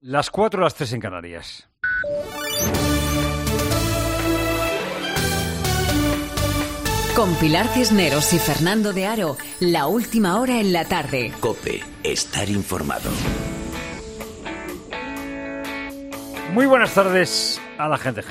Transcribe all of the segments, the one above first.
Las 4, las 3 en Canarias. Con Pilar Cisneros y Fernando de Aro, la última hora en la tarde. COPE, estar informado. Muy buenas tardes a la gente.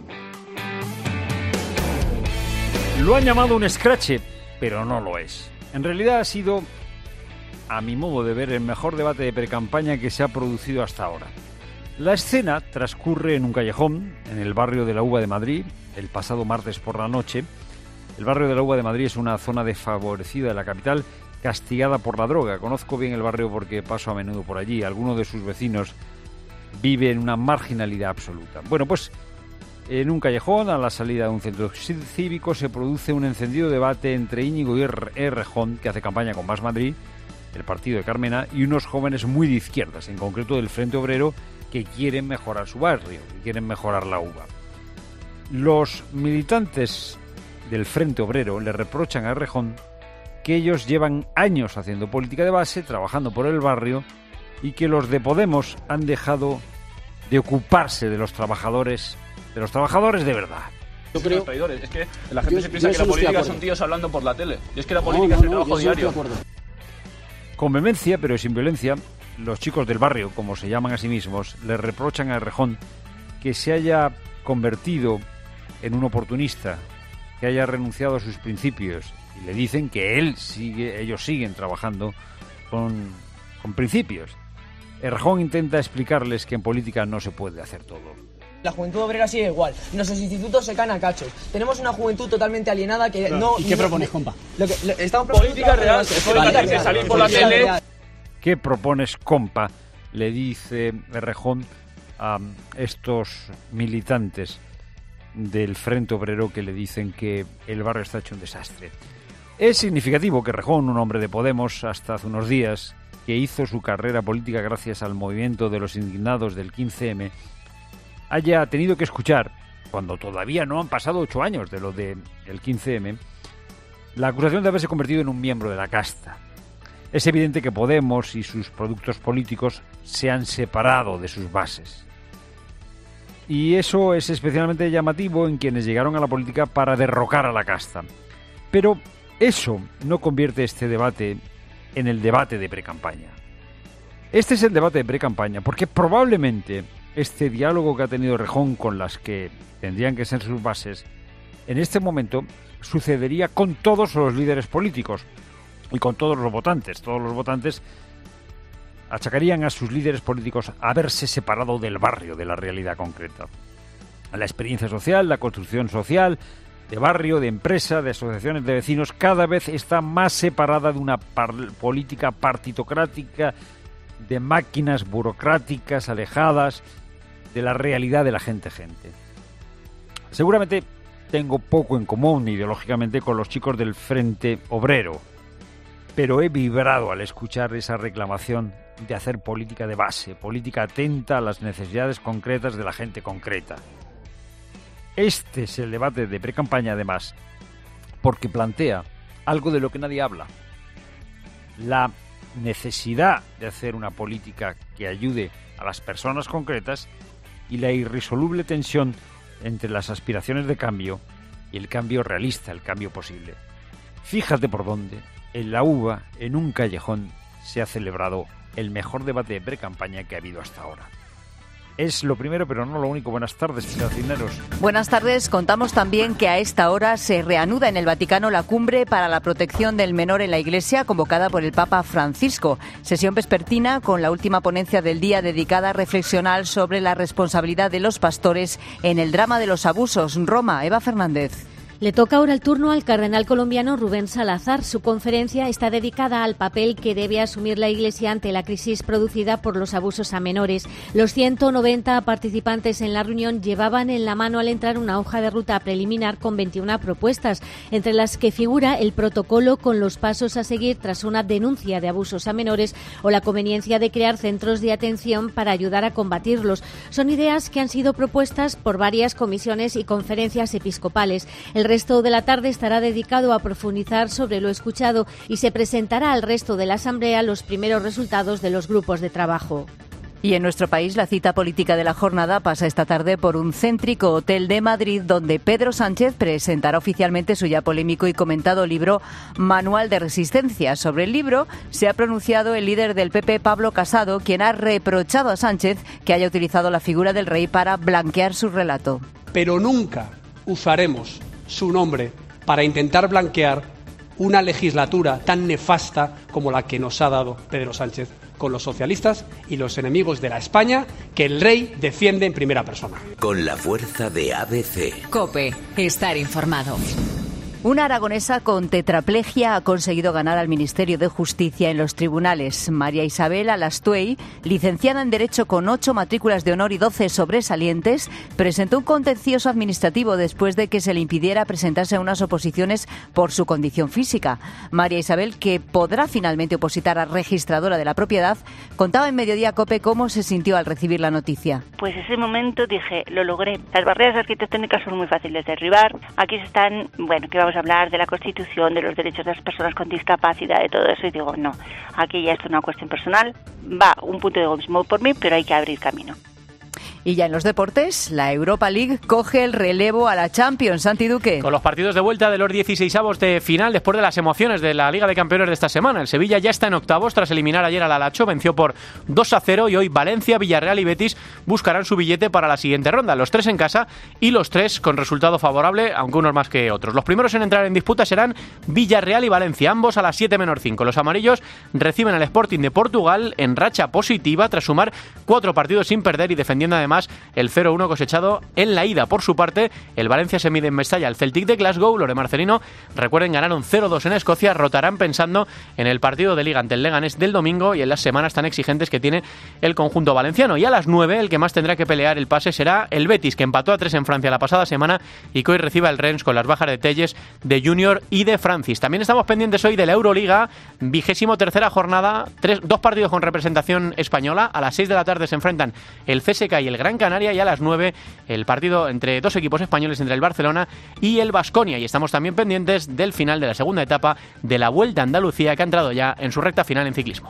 Lo han llamado un escrache, pero no lo es. En realidad ha sido, a mi modo de ver, el mejor debate de precampaña que se ha producido hasta ahora. La escena transcurre en un callejón, en el barrio de la Uva de Madrid, el pasado martes por la noche. El barrio de la Uva de Madrid es una zona desfavorecida de la capital, castigada por la droga. Conozco bien el barrio porque paso a menudo por allí. Alguno de sus vecinos vive en una marginalidad absoluta. Bueno, pues en un callejón, a la salida de un centro cívico, se produce un encendido debate entre Íñigo Errejón, que hace campaña con Más Madrid, el partido de Carmena, y unos jóvenes muy de izquierdas, en concreto del Frente Obrero, que quieren mejorar su barrio, que quieren mejorar la Uva. Los militantes del Frente Obrero le reprochan a Errejón que ellos llevan años haciendo política de base, trabajando por el barrio, y que los de Podemos han dejado de ocuparse de los trabajadores de verdad. Yo creo traidores. Es que la gente se piensa que la política son tíos hablando por la tele. Y es que la política es el trabajo diario. Con vehemencia, pero sin violencia, los chicos del barrio, como se llaman a sí mismos, le reprochan a Errejón que se haya convertido en un oportunista, que haya renunciado a sus principios, y le dicen que ellos siguen trabajando con principios. Errejón intenta explicarles que en política no se puede hacer todo. La juventud obrera sigue igual. Nuestros institutos se caen a cachos. Tenemos una juventud totalmente alienada que no... ¿Y qué propones, compa? Estamos política real. Hay que salir por la tele. ¿Qué propones, compa? Le dice Errejón a estos militantes del Frente Obrero que le dicen que el barrio está hecho un desastre. Es significativo que Errejón, un hombre de Podemos hasta hace unos días, que hizo su carrera política gracias al movimiento de los indignados del 15M, haya tenido que escuchar, cuando todavía no han pasado 8 años de lo del 15M, la acusación de haberse convertido en un miembro de la casta. Es evidente que Podemos y sus productos políticos se han separado de sus bases. Y eso es especialmente llamativo en quienes llegaron a la política para derrocar a la casta. Pero eso no convierte este debate en el debate de precampaña. Este es el debate de precampaña porque probablemente este diálogo que ha tenido Errejón con las que tendrían que ser sus bases, en este momento sucedería con todos los líderes políticos y con todos los votantes. Todos los votantes achacarían a sus líderes políticos haberse separado del barrio, de la realidad concreta. La experiencia social, la construcción social, de barrio, de empresa, de asociaciones de vecinos, cada vez está más separada de una política partitocrática, de máquinas burocráticas alejadas de la realidad de la gente. Seguramente tengo poco en común ideológicamente con los chicos del Frente Obrero, pero he vibrado al escuchar esa reclamación de hacer política de base, política atenta a las necesidades concretas de la gente concreta. Este es el debate de precampaña, además, porque plantea algo de lo que nadie habla: la necesidad de hacer una política que ayude a las personas concretas y la irresoluble tensión entre las aspiraciones de cambio y el cambio realista, el cambio posible. Fíjate por dónde, en la Uva, en un callejón, se ha celebrado el mejor debate de precampaña que ha habido hasta ahora. Es lo primero, pero no lo único. Buenas tardes, Pilar Cisneros. Buenas tardes. Contamos también que a esta hora se reanuda en el Vaticano la cumbre para la protección del menor en la Iglesia, convocada por el Papa Francisco. Sesión vespertina con la última ponencia del día dedicada a reflexionar sobre la responsabilidad de los pastores en el drama de los abusos. Roma, Eva Fernández. Le toca ahora el turno al cardenal colombiano Rubén Salazar. Su conferencia está dedicada al papel que debe asumir la Iglesia ante la crisis producida por los abusos a menores. Los 190 participantes en la reunión llevaban en la mano al entrar una hoja de ruta preliminar con 21 propuestas, entre las que figura el protocolo con los pasos a seguir tras una denuncia de abusos a menores o la conveniencia de crear centros de atención para ayudar a combatirlos. Son ideas que han sido propuestas por varias comisiones y conferencias episcopales. El resto de la tarde estará dedicado a profundizar sobre lo escuchado y se presentará al resto de la Asamblea los primeros resultados de los grupos de trabajo. Y en nuestro país, la cita política de la jornada pasa esta tarde por un céntrico hotel de Madrid, donde Pedro Sánchez presentará oficialmente su ya polémico y comentado libro Manual de Resistencia. Sobre el libro se ha pronunciado el líder del PP, Pablo Casado, quien ha reprochado a Sánchez que haya utilizado la figura del rey para blanquear su relato. Pero nunca usaremos su nombre para intentar blanquear una legislatura tan nefasta como la que nos ha dado Pedro Sánchez con los socialistas y los enemigos de la España que el rey defiende en primera persona. Con la fuerza de ABC. COPE. Estar informado. Una aragonesa con tetraplegia ha conseguido ganar al Ministerio de Justicia en los tribunales. María Isabel Alastuey, licenciada en Derecho con 8 matrículas de honor y 12 sobresalientes, presentó un contencioso administrativo después de que se le impidiera presentarse a unas oposiciones por su condición física. María Isabel, que podrá finalmente opositar a registradora de la propiedad, contaba en Mediodía COPE cómo se sintió al recibir la noticia. Pues ese momento dije, lo logré. Las barreras arquitectónicas son muy fáciles de derribar. Aquí están, que vamos a hablar de la Constitución, de los derechos de las personas con discapacidad, de todo eso, y digo, no, aquí ya esto es una cuestión personal, va un punto de egoísmo por mí, pero hay que abrir camino. Y ya en los deportes, la Europa League coge el relevo a la Champions. Santi Duque. Con los partidos de vuelta de los 16avos de final después de las emociones de la Liga de Campeones de esta semana. El Sevilla ya está en octavos tras eliminar ayer al Alacho, venció por 2-0 y hoy Valencia, Villarreal y Betis buscarán su billete para la siguiente ronda. Los 3 en casa y los 3 con resultado favorable, aunque unos más que otros. Los primeros en entrar en disputa serán Villarreal y Valencia, ambos a las 7:05. Los amarillos reciben al Sporting de Portugal en racha positiva tras sumar 4 partidos sin perder y defendiendo además el 0-1 cosechado en la ida. Por su parte, el Valencia se mide en Mestalla al Celtic de Glasgow. Los de Marcelino, recuerden, ganaron 0-2 en Escocia, rotarán pensando en el partido de Liga ante el Leganés del domingo y en las semanas tan exigentes que tiene el conjunto valenciano. Y a las 9, el que más tendrá que pelear el pase será el Betis, que empató a 3 en Francia la pasada semana y que hoy recibe al Rennes con las bajas de Telles, de Junior y de Francis. También estamos pendientes hoy de la Euroliga, 23ª jornada, 2 partidos con representación española. A las 6 de la tarde se enfrentan el CSKA y el Gran Canaria, y a las 9 el partido entre 2 equipos españoles, entre el Barcelona y el Baskonia. Y estamos también pendientes del final de la segunda etapa de la Vuelta a Andalucía, que ha entrado ya en su recta final en ciclismo.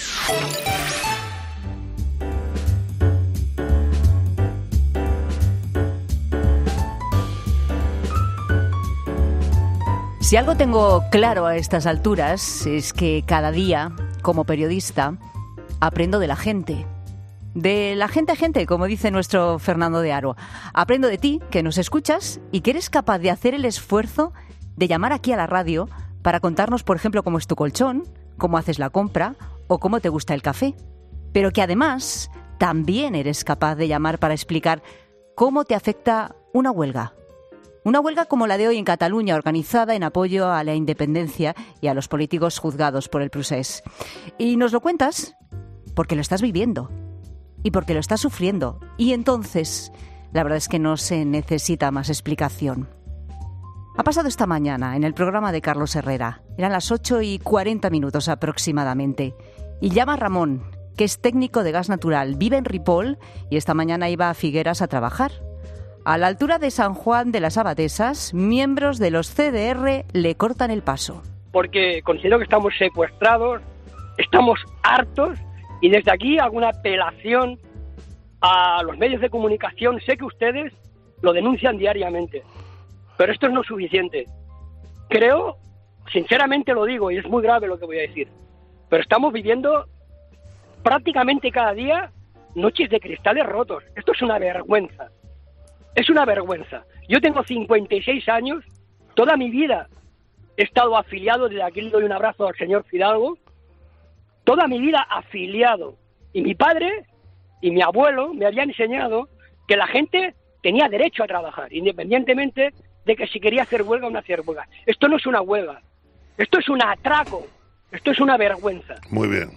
Si algo tengo claro a estas alturas es que cada día, como periodista, aprendo de la gente. De la gente a gente, como dice nuestro Fernando de Aro. Aprendo de ti, que nos escuchas y que eres capaz de hacer el esfuerzo de llamar aquí a la radio para contarnos, por ejemplo, cómo es tu colchón, cómo haces la compra o cómo te gusta el café. Pero que además también eres capaz de llamar para explicar cómo te afecta una huelga. Una huelga como la de hoy en Cataluña, organizada en apoyo a la independencia y a los políticos juzgados por el procés. Y nos lo cuentas porque lo estás viviendo. Y porque lo está sufriendo. Y entonces, la verdad es que no se necesita más explicación. Ha pasado esta mañana en el programa de Carlos Herrera. Eran las 8:40 aproximadamente. Y llama Ramón, que es técnico de gas natural. Vive en Ripoll y esta mañana iba a Figueras a trabajar. A la altura de San Juan de las Abadesas, miembros de los CDR le cortan el paso. Porque considero que estamos secuestrados, estamos hartos. Y desde aquí hago una apelación a los medios de comunicación. Sé que ustedes lo denuncian diariamente, pero esto no es suficiente. Creo, sinceramente lo digo, y es muy grave lo que voy a decir, pero estamos viviendo prácticamente cada día noches de cristales rotos. Esto es una vergüenza. Es una vergüenza. Yo tengo 56 años, toda mi vida he estado afiliado, desde aquí le doy un abrazo al señor Fidalgo, toda mi vida afiliado. Y mi padre y mi abuelo me habían enseñado que la gente tenía derecho a trabajar, independientemente de que si quería hacer huelga o no hacer huelga. Esto no es una huelga, esto es un atraco, esto es una vergüenza. Muy bien.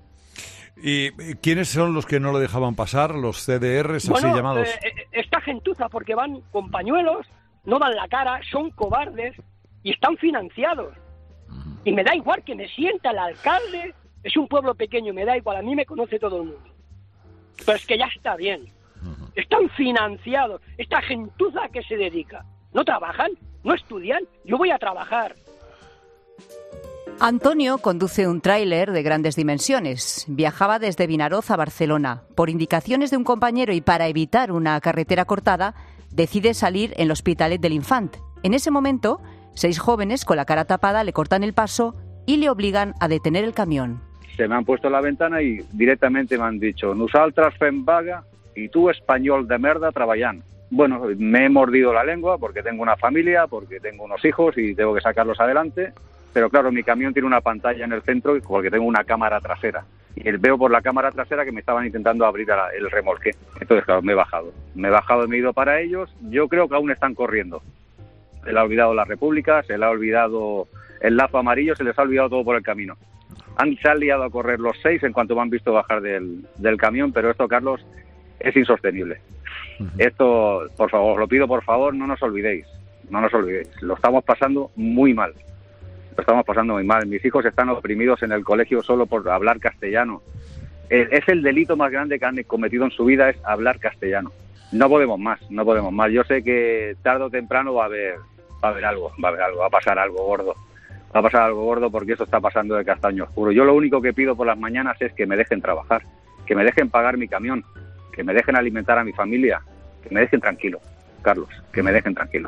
¿Y quiénes son los que no lo dejaban pasar, los CDRs así llamados? Esta gentuza, porque van con pañuelos, no dan la cara, son cobardes y están financiados. Y me da igual que me sienta el alcalde. Es un pueblo pequeño, me da igual, a mí me conoce todo el mundo. Pero es que ya está bien. Están financiados. Esta gentuza que se dedica. ¿No trabajan? ¿No estudian? Yo voy a trabajar. Antonio conduce un tráiler de grandes dimensiones. Viajaba desde Vinaroz a Barcelona. Por indicaciones de un compañero y para evitar una carretera cortada, decide salir en l'Hospitalet de l'Infant. En ese momento, 6 jóvenes con la cara tapada le cortan el paso y le obligan a detener el camión. Se me han puesto en la ventana y directamente me han dicho «Nosaltres fem vaga y tú, español de merda, treballant». Bueno, me he mordido la lengua porque tengo una familia, porque tengo unos hijos y tengo que sacarlos adelante. Pero claro, mi camión tiene una pantalla en el centro porque tengo una cámara trasera. Y veo por la cámara trasera que me estaban intentando abrir el remolque. Entonces, claro, me he bajado y me he ido para ellos. Yo creo que aún están corriendo. Se le ha olvidado la República, se le ha olvidado el lazo amarillo, se les ha olvidado todo por el camino. Se han liado a correr los 6 en cuanto me han visto bajar del camión, pero esto, Carlos, es insostenible. Esto, por favor, os lo pido, por favor, no nos olvidéis. Lo estamos pasando muy mal. Mis hijos están oprimidos en el colegio solo por hablar castellano. Es el delito más grande que han cometido en su vida, es hablar castellano. No podemos más. Yo sé que tarde o temprano va a haber algo, va a pasar algo gordo porque eso está pasando de castaño oscuro. Yo lo único que pido por las mañanas es que me dejen trabajar, que me dejen pagar mi camión, que me dejen alimentar a mi familia, que me dejen tranquilo, Carlos, que me dejen tranquilo.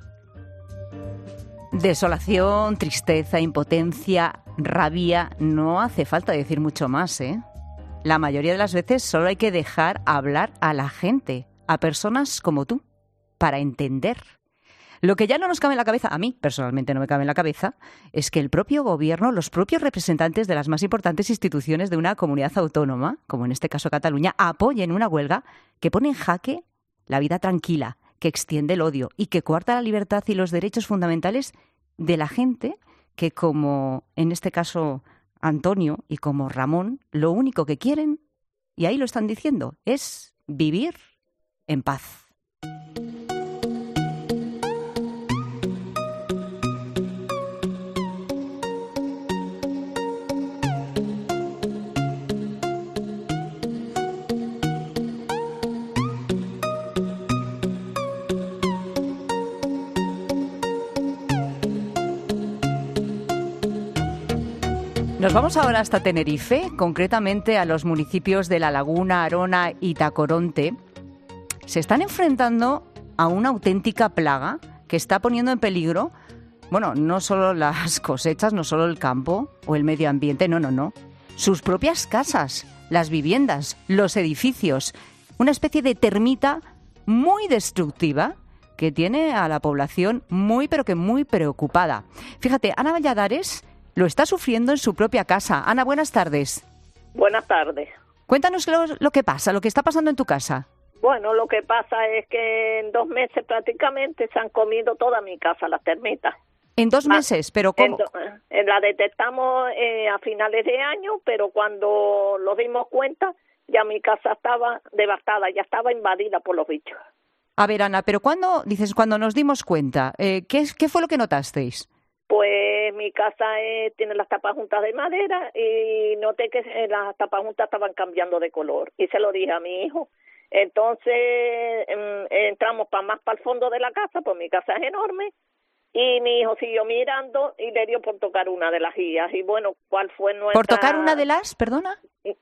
Desolación, tristeza, impotencia, rabia, no hace falta decir mucho más, ¿eh? La mayoría de las veces solo hay que dejar hablar a la gente, a personas como tú, para entender. Lo que ya no nos cabe en la cabeza, a mí personalmente no me cabe en la cabeza, es que el propio gobierno, los propios representantes de las más importantes instituciones de una comunidad autónoma, como en este caso Cataluña, apoyen una huelga que pone en jaque la vida tranquila, que extiende el odio y que coarta la libertad y los derechos fundamentales de la gente que, como en este caso Antonio y como Ramón, lo único que quieren, y ahí lo están diciendo, es vivir en paz. Nos vamos ahora hasta Tenerife, concretamente a los municipios de La Laguna, Arona y Tacoronte. Se están enfrentando a una auténtica plaga que está poniendo en peligro, bueno, no solo las cosechas, no solo el campo o el medio ambiente, no. Sus propias casas, las viviendas, los edificios. Una especie de termita muy destructiva que tiene a la población muy, pero que muy preocupada. Fíjate, Ana Valladares lo está sufriendo en su propia casa. Ana, buenas tardes. Buenas tardes. Cuéntanos lo que pasa, lo que está pasando en tu casa. Bueno, lo que pasa es que en 2 meses prácticamente se han comido toda mi casa, las termitas. ¿En 2 meses? ¿Pero cómo? La detectamos a finales de año, pero cuando nos dimos cuenta, ya mi casa estaba devastada, ya estaba invadida por los bichos. A ver, Ana, pero cuando nos dimos cuenta, ¿qué fue lo que notasteis? Pues mi casa tiene las tapajuntas de madera y noté que las tapajuntas estaban cambiando de color y se lo dije a mi hijo. Entonces entramos más para el fondo de la casa, pues mi casa es enorme, y mi hijo siguió mirando y le dio por tocar una de las guías. Y bueno, ¿cuál fue nuestra...? ¿Por tocar una de las, perdona?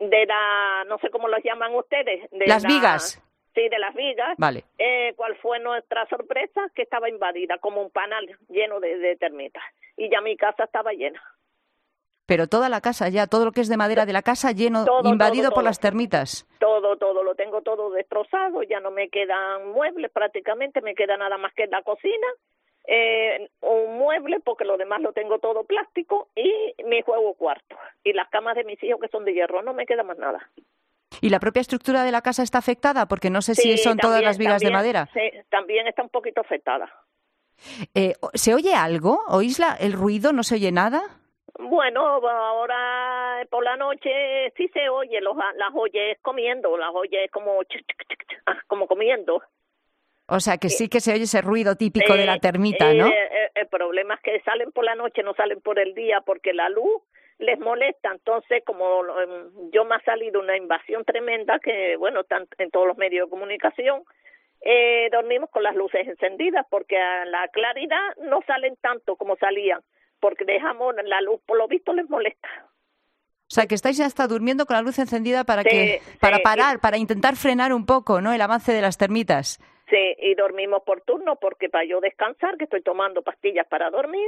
No sé cómo las llaman ustedes. Las vigas. Sí, de las vigas. Vale. ¿Cuál fue nuestra sorpresa? Que estaba invadida como un panal lleno de termitas. Y ya mi casa estaba llena. Pero toda la casa ya, todo lo que es de madera de la casa lleno, invadido por las termitas. Todo, lo tengo todo destrozado, ya no me quedan muebles prácticamente, me queda nada más que la cocina, un mueble porque lo demás lo tengo todo plástico y mi juego cuarto. Y las camas de mis hijos que son de hierro, no me queda más nada. ¿Y la propia estructura de la casa está afectada? Porque no sé si son todas las vigas de madera. Sí, también está un poquito afectada. ¿Se oye algo? ¿Oís el ruido? ¿No se oye nada? Bueno, ahora por la noche sí se oye, las oyes comiendo, las oyes como comiendo. O sea, que sí que se oye ese ruido típico de la termita, ¿no? El problema es que salen por la noche, no salen por el día, porque la luz les molesta. Entonces, como yo me ha salido una invasión tremenda, que bueno, están en todos los medios de comunicación, dormimos con las luces encendidas, porque a la claridad no salen tanto como salían, porque dejamos la luz, por lo visto les molesta. O sea, que estáis hasta durmiendo con la luz encendida para parar, para intentar frenar un poco, ¿no?, el avance de las termitas. Sí, y dormimos por turno porque para yo descansar, que estoy tomando pastillas para dormir,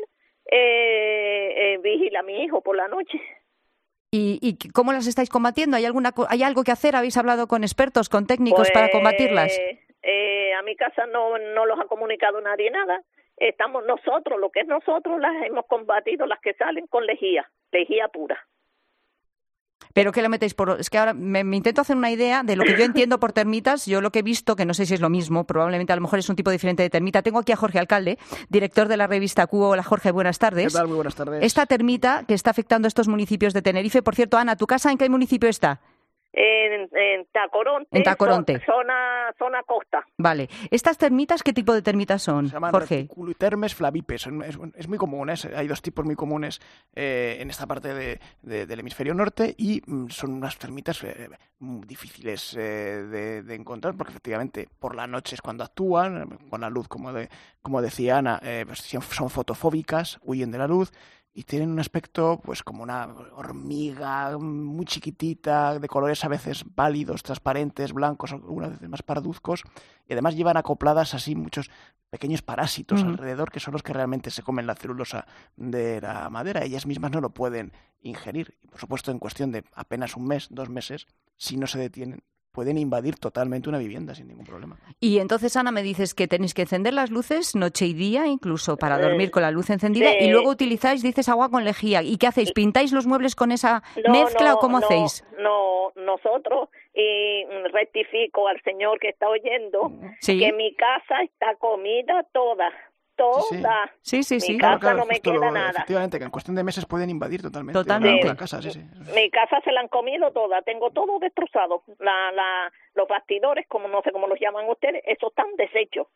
vigila a mi hijo por la noche. ¿Y cómo las estáis combatiendo? ¿Hay algo que hacer? ¿Habéis hablado con expertos, con técnicos para combatirlas? A mi casa no los ha comunicado nadie nada. Estamos nosotros, lo que es nosotros, las hemos combatido, las que salen con lejía pura. ¿Pero qué le metéis por...? Es que ahora me intento hacer una idea de lo que yo entiendo por termitas. Yo lo que he visto, que no sé si es lo mismo, probablemente a lo mejor es un tipo diferente de termita. Tengo aquí a Jorge Alcalde, director de la revista Cubo. Hola, Jorge, buenas tardes. ¿Qué tal? Muy buenas tardes. Esta termita que está afectando a estos municipios de Tenerife. Por cierto, Ana, ¿tu casa en qué municipio está? En Tacoronte. En Tacoronte. Zona costa. Vale. ¿Estas termitas qué tipo de termitas son, Se llaman Jorge? Reticulitermes flavipes. Es muy común, hay dos tipos muy comunes en esta parte del hemisferio norte y son unas termitas muy difíciles de encontrar porque efectivamente por la noche es cuando actúan, con la luz, como decía Ana, pues son fotofóbicas, huyen de la luz. Y tienen un aspecto pues como una hormiga muy chiquitita, de colores a veces pálidos, transparentes, blancos, algunas veces más parduzcos. Y además llevan acopladas así muchos pequeños parásitos alrededor, que son los que realmente se comen la celulosa de la madera. Ellas mismas no lo pueden ingerir. Y por supuesto, en cuestión de apenas 1 mes, 2 meses, si no se detienen, pueden invadir totalmente una vivienda sin ningún problema. Y entonces, Ana, me dices que tenéis que encender las luces noche y día, incluso para dormir con la luz encendida, y luego utilizáis, dices, agua con lejía. ¿Y qué hacéis? ¿Pintáis los muebles con esa mezcla o cómo hacéis? No, nosotros, y rectifico al señor que está oyendo, que mi casa está comida toda. Sí. Mi casa no me queda nada. Efectivamente, que en cuestión de meses pueden invadir totalmente. La casa, sí. Mi casa se la han comido toda, tengo todo destrozado. Los bastidores, como no sé cómo los llaman ustedes, esos están deshechos.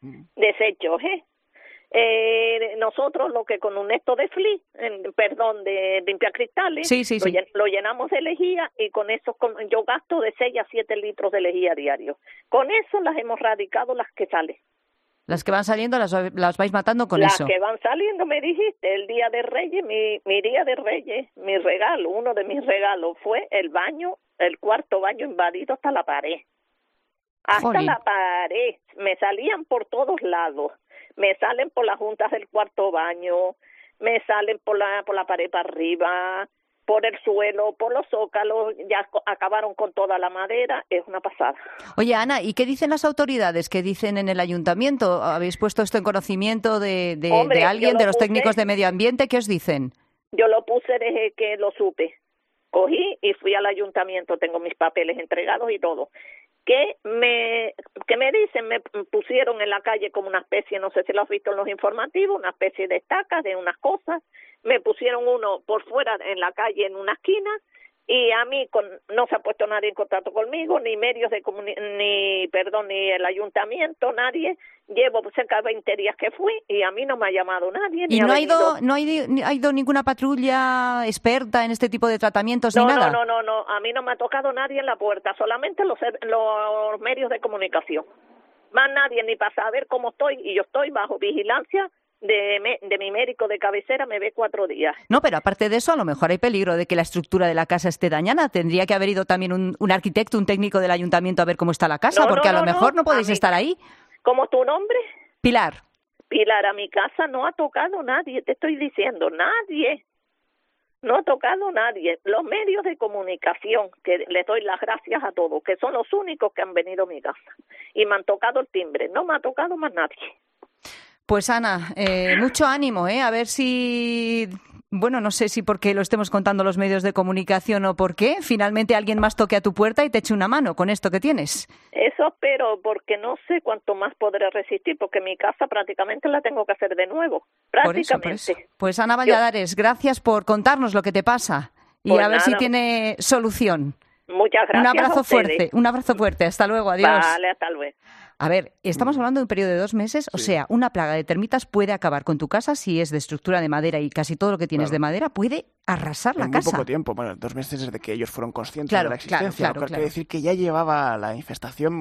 Nosotros lo que con un esto de de limpiacristales, lo llenamos de lejía y con eso yo gasto de 6 a 7 litros de lejía diario. Con eso las hemos radicado las que salen. Las que van saliendo las vais matando con eso. Las que van saliendo, me dijiste, el día de Reyes, mi día de Reyes, mi regalo, uno de mis regalos fue el cuarto baño invadido hasta la pared. Hasta la pared. Me salían por todos lados. Me salen por las juntas del cuarto baño, me salen por la pared para arriba, por el suelo, por los zócalos, ya acabaron con toda la madera, es una pasada. Oye, Ana, ¿y qué dicen las autoridades? ¿Qué dicen en el ayuntamiento? ¿Habéis puesto esto en conocimiento de alguien, de los técnicos de medio ambiente? ¿Qué os dicen? Yo lo puse desde que lo supe. Cogí y fui al ayuntamiento, tengo mis papeles entregados y todo. ¿Qué me dicen? Me pusieron en la calle como una especie, no sé si lo has visto en los informativos, una especie de estacas de unas cosas. Me pusieron uno por fuera en la calle en una esquina y a mí no se ha puesto nadie en contacto conmigo, ni medios ni el ayuntamiento, nadie. Llevo cerca de 20 días que fui y a mí no me ha llamado nadie. ¿Y no ha ido ninguna patrulla experta en este tipo de tratamientos ni nada? No, a mí no me ha tocado nadie en la puerta, solamente los medios de comunicación. Más nadie, ni para saber cómo estoy, y yo estoy bajo vigilancia de mi médico de cabecera, me ve 4 días. No, pero aparte de eso, a lo mejor hay peligro de que la estructura de la casa esté dañada. Tendría que haber ido también un arquitecto, un técnico del ayuntamiento a ver cómo está la casa, porque a lo mejor no podéis estar ahí. ¿Cómo es tu nombre? Pilar. Pilar, a mi casa no ha tocado nadie, te estoy diciendo, nadie. No ha tocado nadie. Los medios de comunicación, que les doy las gracias a todos, que son los únicos que han venido a mi casa. Y me han tocado el timbre, no me ha tocado más nadie. Pues Ana, mucho ánimo, a ver si, bueno, no sé si porque lo estemos contando los medios de comunicación o por qué, finalmente alguien más toque a tu puerta y te eche una mano con esto que tienes. Eso espero, porque no sé cuánto más podré resistir, porque mi casa prácticamente la tengo que hacer de nuevo, prácticamente. Por eso. Pues Ana Valladares, gracias por contarnos lo que te pasa y pues a ver si tiene solución. Muchas gracias. Un abrazo fuerte, hasta luego, adiós. Vale, hasta luego. A ver, estamos hablando de un periodo de 2 meses, o sea, una plaga de termitas puede acabar con tu casa si es de estructura de madera y casi todo lo que tienes de madera puede arrasar la casa. En muy poco tiempo, 2 meses desde que ellos fueron conscientes de la existencia. Claro. Quiere decir que ya llevaba la infestación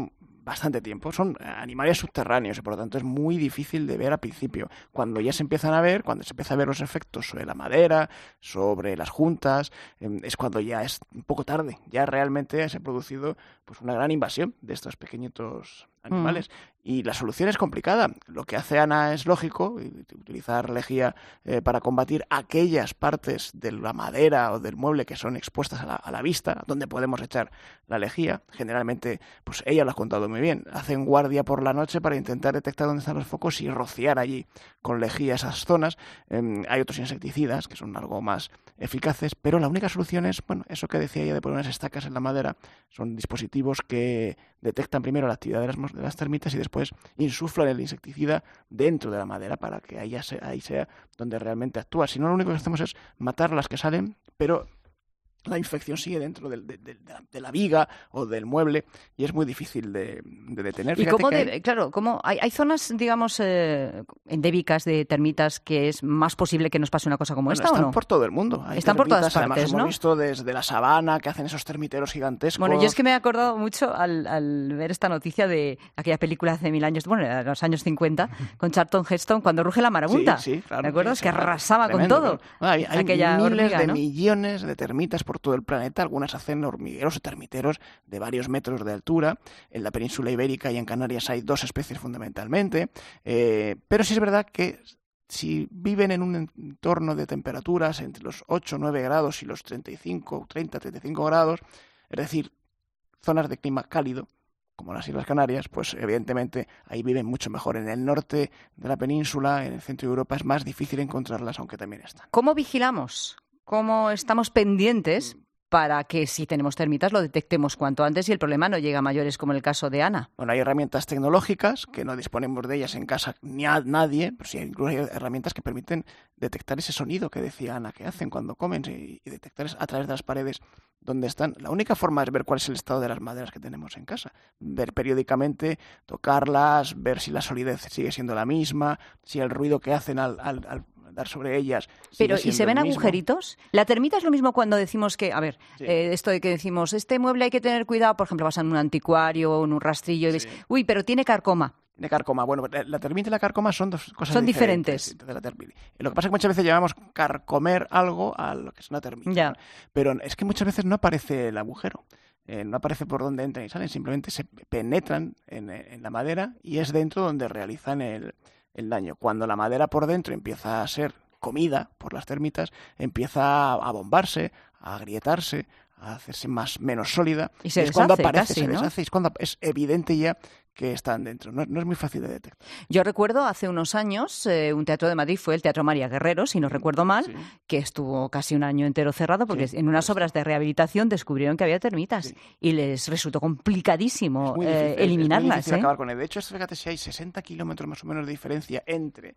bastante tiempo. Son animales subterráneos y por lo tanto es muy difícil de ver al principio. Cuando ya se empiezan a ver, cuando se empieza a ver los efectos sobre la madera, sobre las juntas, es cuando ya es un poco tarde. Ya realmente se ha producido pues una gran invasión de estos pequeñitos animales. Y la solución es complicada. Lo que hace Ana es lógico, utilizar lejía para combatir aquellas partes de la madera o del mueble que son expuestas a la vista, donde podemos echar la lejía. Generalmente, pues ella lo ha contado muy bien, hacen guardia por la noche para intentar detectar dónde están los focos y rociar allí con lejía esas zonas. Hay otros insecticidas que son algo más eficaces, pero la única solución es, bueno, eso que decía ella de poner unas estacas en la madera. Son dispositivos que detectan primero la actividad de las termitas y después insuflan el insecticida dentro de la madera para que ahí sea donde realmente actúa. Si no, lo único que hacemos es matar las que salen, pero la infección sigue dentro de la viga o del mueble y es muy difícil de detener. ¿Y cómo claro, hay zonas, digamos, endémicas de termitas que es más posible que nos pase una cosa como esta, ¿o no? Están por todo el mundo. Están por todas partes, además, ¿no? Hemos visto desde la sabana que hacen esos termiteros gigantescos. Bueno, yo es que me he acordado mucho al ver esta noticia de aquella película hace 1000 años, bueno, de los años 50, con Charlton Heston, cuando ruge la marabunta. Sí, claro. ¿De acuerdo? Sí, que arrasaba tremendo, con todo. Bueno, hay aquella miles hormiga, de ¿no? millones de termitas por todo el planeta. Algunas hacen hormigueros o termiteros de varios metros de altura. En la península ibérica y en Canarias hay 2 especies fundamentalmente. Pero sí es verdad que si viven en un entorno de temperaturas entre los 8 o 9 grados y los 35 grados, es decir, zonas de clima cálido, como las Islas Canarias, pues evidentemente ahí viven mucho mejor. En el norte de la península, en el centro de Europa, es más difícil encontrarlas, aunque también están. ¿Cómo vigilamos? ¿Cómo estamos pendientes para que si tenemos termitas lo detectemos cuanto antes y el problema no llegue a mayores como en el caso de Ana? Bueno, hay herramientas tecnológicas que no disponemos de ellas en casa ni a nadie, pero sí incluso hay herramientas que permiten detectar ese sonido que decía Ana que hacen cuando comen y detectar a través de las paredes dónde están. La única forma es ver cuál es el estado de las maderas que tenemos en casa, ver periódicamente, tocarlas, ver si la solidez sigue siendo la misma, si el ruido que hacen al dar sobre ellas. Pero, ¿y se ven agujeritos? La termita es lo mismo cuando decimos que, a ver, sí. Esto de que decimos, este mueble hay que tener cuidado, por ejemplo, vas en un anticuario o en un rastrillo y ves, uy, pero tiene carcoma. De carcoma. Bueno, la termita y la carcoma son dos cosas diferentes. De la lo que pasa es que muchas veces llamamos carcomer algo a lo que es una termita. Ya. ¿No? Pero es que muchas veces no aparece el agujero. No aparece por dónde entran y salen, simplemente se penetran en la madera y es dentro donde realizan el daño. Cuando la madera por dentro empieza a ser comida por las termitas, empieza a bombarse, a agrietarse, a hacerse menos sólida. Y se deshace, cuando aparece, casi, se ¿no? deshace, es cuando es evidente ya que están dentro. No es muy fácil de detectar. Yo recuerdo hace unos años, un teatro de Madrid fue el Teatro María Guerrero, si no recuerdo mal, que estuvo casi un año entero cerrado porque en unas obras de rehabilitación descubrieron que había termitas y les resultó complicadísimo eliminarlas. Es muy difícil acabar con él. De hecho, fíjate, si hay 60 kilómetros más o menos de diferencia entre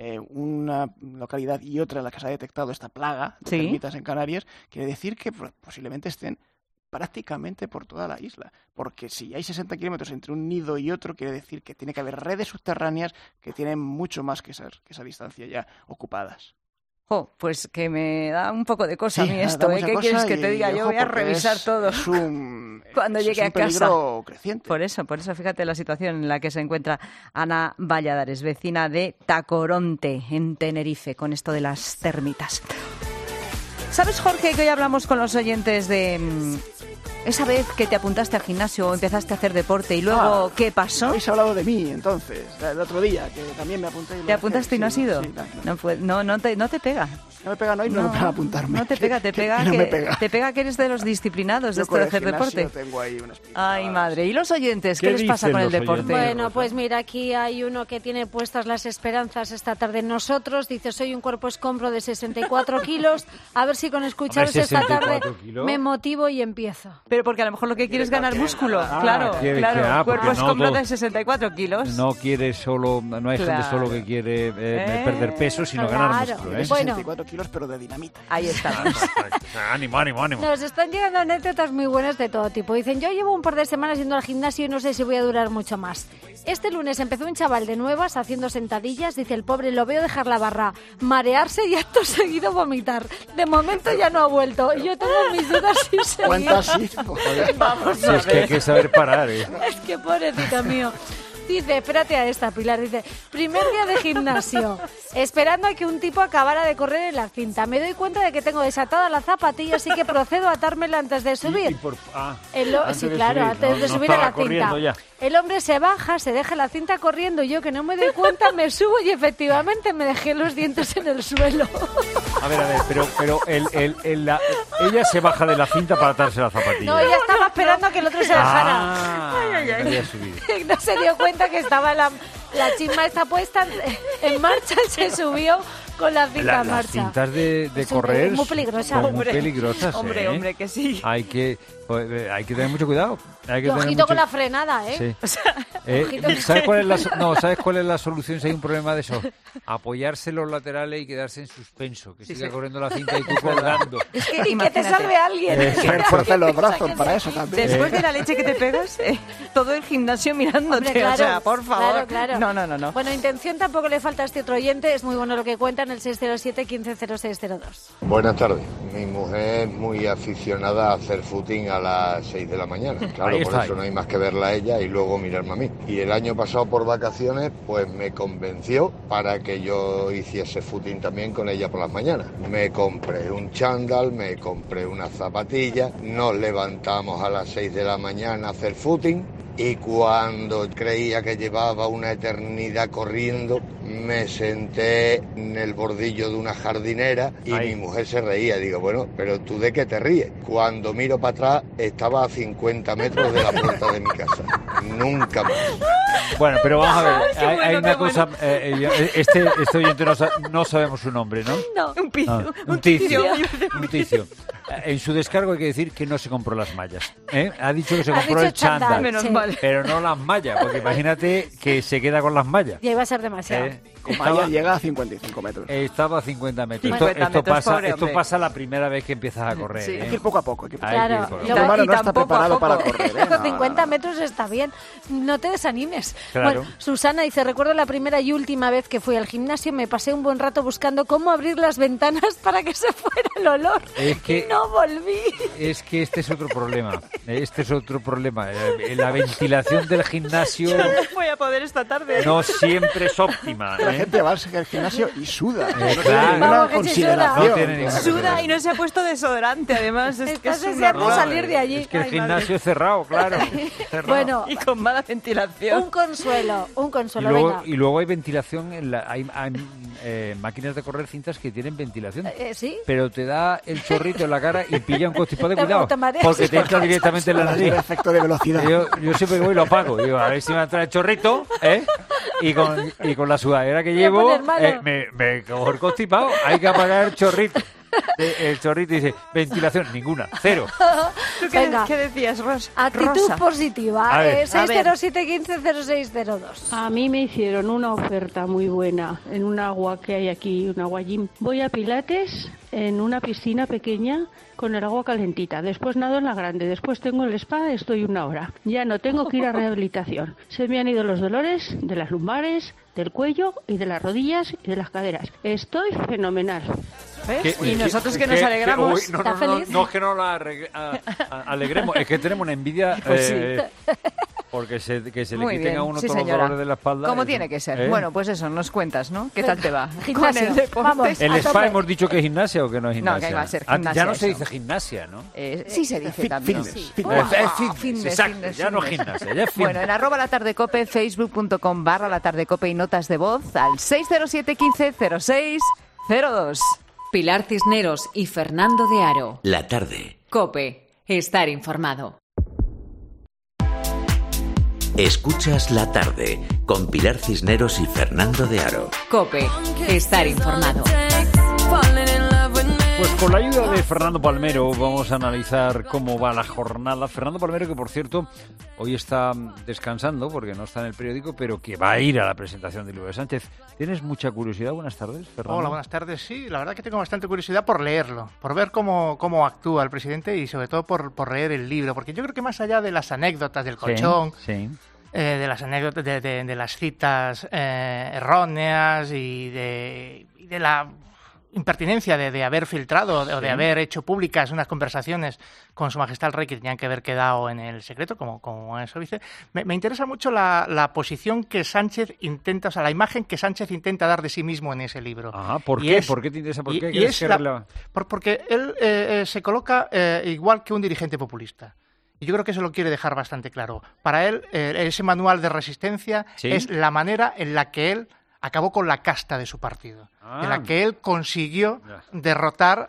una localidad y otra en la que se ha detectado esta plaga de termitas en Canarias, quiere decir que posiblemente estén prácticamente por toda la isla, porque si hay 60 kilómetros entre un nido y otro, quiere decir que tiene que haber redes subterráneas que tienen mucho más que esa distancia ya ocupadas. Pues que me da un poco de cosa a mí esto, ¿Qué quieres que te diga? Yo voy a revisar todo cuando llegue a casa. Creciente. Por eso, fíjate la situación en la que se encuentra Ana Valladares, vecina de Tacoronte, en Tenerife, con esto de las termitas. ¿Sabes, Jorge, que hoy hablamos con los oyentes de esa vez que te apuntaste al gimnasio o empezaste a hacer deporte y luego qué pasó? Habéis hablado de mí, entonces, el otro día, que también me apunté. ¿Te apuntaste y no has ido? Sí, no te pega. No me pega, no me pega apuntarme. No te pega, te pega que eres de los disciplinados de esto de hacer deporte. Tengo ahí unas Ay, madre. ¿Y los oyentes? ¿Qué les pasa con el deporte? Bueno, pues mira, aquí hay uno que tiene puestas las esperanzas esta tarde en nosotros. Dice, soy un cuerpo escombro de 64 kilos. A ver si con escucharos esta tarde me motivo y empiezo. Pero porque a lo mejor lo que quieres es ganar músculo. Claro. Cuerpo escombro de 64 kilos. No hay gente solo que quiere perder peso, sino ganar músculo. 64 kilos, pero de dinamita. Ahí estamos. ánimo. Nos están llegando anécdotas muy buenas de todo tipo. Dicen, yo llevo un par de semanas yendo al gimnasio y no sé si voy a durar mucho más. Este lunes empezó un chaval de nuevas haciendo sentadillas. Dice, el pobre lo veo dejar la barra, marearse y acto seguido vomitar. De momento ya no ha vuelto. Yo tengo mis dudas si seguir. ¿Cuántas sí? Vamos Si a es que hay ver. que saber parar, ¿eh? Es que pobrecito mío. Dice, espérate a esta, Pilar. Dice, primer día de gimnasio, esperando a que un tipo acabara de correr en la cinta. Me doy cuenta de que tengo desatada la zapatilla, así que procedo a atármela antes de subir. Antes Sí, de claro, subir, antes de no subir a estaba la cinta. corriendo ya. El hombre se baja, se deja la cinta corriendo. Yo, que no me doy cuenta, me subo y efectivamente me dejé los dientes en el suelo. A ver, pero ella se baja de la cinta para atarse la zapatilla. No, ella estaba esperando a que el otro se dejara. No había subido. No se dio cuenta que estaba la chisma está puesta en marcha y se subió con la cinta en Las marcha. cintas de Es correr muy peligrosa. son muy peligrosas, ¿eh? Hombre, que sí. Hay que tener mucho cuidado. Hay que Y tener ojito mucho... con la frenada, ¿eh? Sí. O sea, ojito con- ¿Sabes cuál es la solución si hay un problema de eso? Apoyarse en los laterales y quedarse en suspenso, que siga corriendo la cinta y tú colgando. Es que, Y que te imagínate, salve alguien. Fuerza los brazos para eso también. después de la leche que te pegas, todo el gimnasio mirándote. Hombre, claro, o sea, por favor. claro. No. Bueno, intención tampoco le falta a este otro oyente. Es muy bueno lo que cuenta en el 607-150602. Buenas tardes. Mi mujer es muy aficionada a hacer footing a las 6 de la mañana. Claro, Ahí por está. eso no hay más que verla a ella y luego mirarme a mí. Y el año pasado por vacaciones, pues me convenció para que yo hiciese footing también con ella por las mañanas. Me compré un chándal, me compré unas zapatillas, nos levantamos a las 6 de la mañana a hacer footing. Y cuando creía que llevaba una eternidad corriendo, me senté en el bordillo de una jardinera y mi mujer se reía. Digo, bueno, pero ¿tú de qué te ríes? Cuando miro para atrás, estaba a 50 metros de la puerta de mi casa. Nunca más. Bueno, pero vamos a ver, Qué hay bueno, una qué cosa, este oyente no sabemos su nombre, ¿no? No. Un piso. Un ticio. Un ticio. En su descargo hay que decir que no se compró las mallas. ¿Eh? Ha dicho que se Ha compró dicho el chándal, Menos sí. mal. pero no las mallas, porque imagínate que se queda con las mallas. Ya iba a ser demasiado. Con malla llega a 55 metros. Estaba a 50 metros. 50 Esto metros, pasa, pobre hombre. pasa la primera vez que empiezas a correr. Sí. ¿eh? Hay que ir poco a poco. Hay que ir poco a Hay que Claro, ir poco a El luego- ser humano y no está tampoco a preparado para poco. correr. ¿eh? Con 50 metros está bien, no te desanimes. Claro. Bueno, Susana dice, recuerdo la primera y última vez que fui al gimnasio, me pasé un buen rato buscando cómo abrir las ventanas para que se fuera el olor. Es que- Y no volví. Es que este es otro problema. La ventilación del gimnasio Voy a poder esta tarde. no siempre es óptima. La ¿eh? gente va al gimnasio y suda. No tiene claro. ninguna Vamos, que se consideración. No tiene ninguna Suda y no se ha puesto desodorante, además. Es que Estás es una deseando horror. salir de allí. Es que el Ay, gimnasio es cerrado, claro. Cerrado. Bueno, Y con mala ventilación. un consuelo, venga. Y luego hay ventilación, hay máquinas de correr cintas que tienen ventilación. ¿Sí? Pero te da el chorrito en la cara y pilla un constipado de Te- cuidado. te mareas. Porque te entra directamente en la nariz. El efecto de velocidad. Yo siempre voy y lo apago. Digo, a ver si me entra el chorrito, ¿eh? Y con la sudadera que Voy a llevo, poner malo. me cojo el constipado. Hay que apagar el chorrito. El chorrito dice, ventilación, ninguna, cero. ¿Tú Venga. qué decías, Actitud Rosa? positiva. A ver. 607-150602. A mí me hicieron una oferta muy buena en un agua que hay aquí, un agua gym. Voy a Pilates en una piscina pequeña con el agua calentita. Después nado en la grande. Después tengo el spa, estoy 1 hora. Ya no tengo que ir a rehabilitación. Se me han ido los dolores de las lumbares, del cuello y de las rodillas y de las caderas. Estoy fenomenal. ¿Ves? Y nosotros que nos alegramos. No, ¿Está no, feliz? no es que no la alegremos, es que tenemos una envidia Pues sí. porque que se le Muy quiten bien, a uno sí, todos los señora. dolores de la espalda. Como eso, tiene que ser. ¿eh? Bueno, pues eso, nos cuentas, ¿no? ¿Qué tal te va? Gimnasio. Con el deporte. Vamos. ¿El a spa tope. hemos dicho que es gimnasia o que no es No, gimnasia? que va a ser Ah, gimnasia, ya no se eso. dice gimnasia, ¿no? Sí se dice también. fitness, Sí. fitness. Fitness, exacto, ya no gimnasia, ya es fitness. Bueno, en @latardecope, facebook.com/latardecope y notas de voz al 607 15 06 02. Pilar Cisneros y Fernando de Aro. La tarde. Cope, estar informado. Escuchas La tarde con Pilar Cisneros y Fernando de Aro. Cope, estar informado. Pues con la ayuda de Fernando Palmero vamos a analizar cómo va la jornada. Fernando Palmero, que por cierto hoy está descansando porque no está en el periódico, pero que va a ir a la presentación de Luis Sánchez. ¿Tienes mucha curiosidad? Buenas tardes, Fernando. Hola, buenas tardes. Sí, la verdad que tengo bastante curiosidad por leerlo, por ver cómo actúa el presidente y sobre todo por leer el libro, porque yo creo que más allá de las anécdotas del colchón, Sí. de las anécdotas, de las citas erróneas y de la impertinencia de haber filtrado o de haber hecho públicas unas conversaciones con Su Majestad el Rey que tenían que haber quedado en el secreto, como eso dice. Me interesa mucho la posición que Sánchez intenta, o sea, la imagen que Sánchez intenta dar de sí mismo en ese libro. ¿Por qué? ¿Por qué te interesa? ¿Por qué? Porque él se coloca igual que un dirigente populista. Y yo creo que eso lo quiere dejar bastante claro. Para él, ese manual de resistencia es la manera en la que él acabó con la casta de su partido, en la que él consiguió derrotar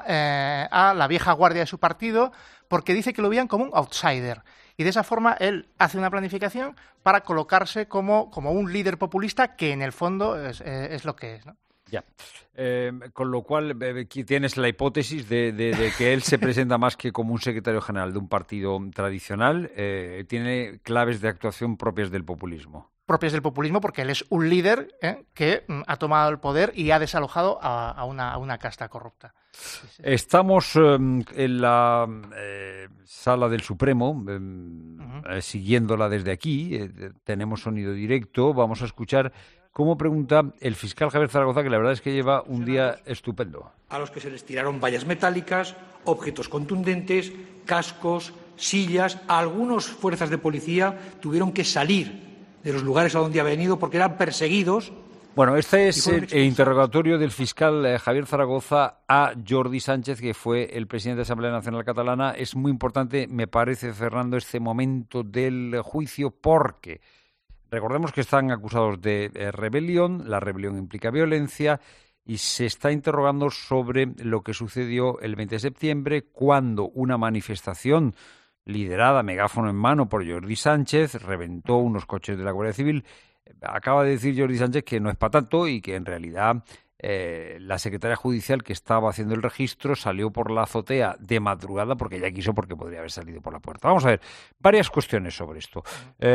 a la vieja guardia de su partido, porque dice que lo veían como un outsider. Y de esa forma él hace una planificación para colocarse como un líder populista que en el fondo es lo que es, ¿no? Ya. Con lo cual tienes la hipótesis de que él se presenta más que como un secretario general de un partido tradicional, tiene claves de actuación propias del populismo. Propias del populismo, porque él es un líder que ha tomado el poder y ha desalojado a una casta corrupta. Estamos en la sala del Supremo, siguiéndola desde aquí, tenemos sonido directo, vamos a escuchar cómo pregunta el fiscal Javier Zaragoza, que la verdad es que lleva un día estupendo. A los que se les tiraron vallas metálicas, objetos contundentes, cascos, sillas, algunas fuerzas de policía tuvieron que salir de los lugares a donde habían ido porque eran perseguidos. Bueno, este es el interrogatorio del fiscal Javier Zaragoza a Jordi Sánchez, que fue el presidente de la Asamblea Nacional Catalana. Es muy importante, me parece, Fernando, este momento del juicio, porque recordemos que están acusados de rebelión, la rebelión implica violencia, y se está interrogando sobre lo que sucedió el 20 de septiembre, cuando una manifestación liderada, megáfono en mano, por Jordi Sánchez, reventó unos coches de la Guardia Civil. Acaba de decir Jordi Sánchez que no es para tanto y que en realidad la secretaria judicial que estaba haciendo el registro salió por la azotea de madrugada porque ella quiso, porque podría haber salido por la puerta. Vamos a ver, varias cuestiones sobre esto.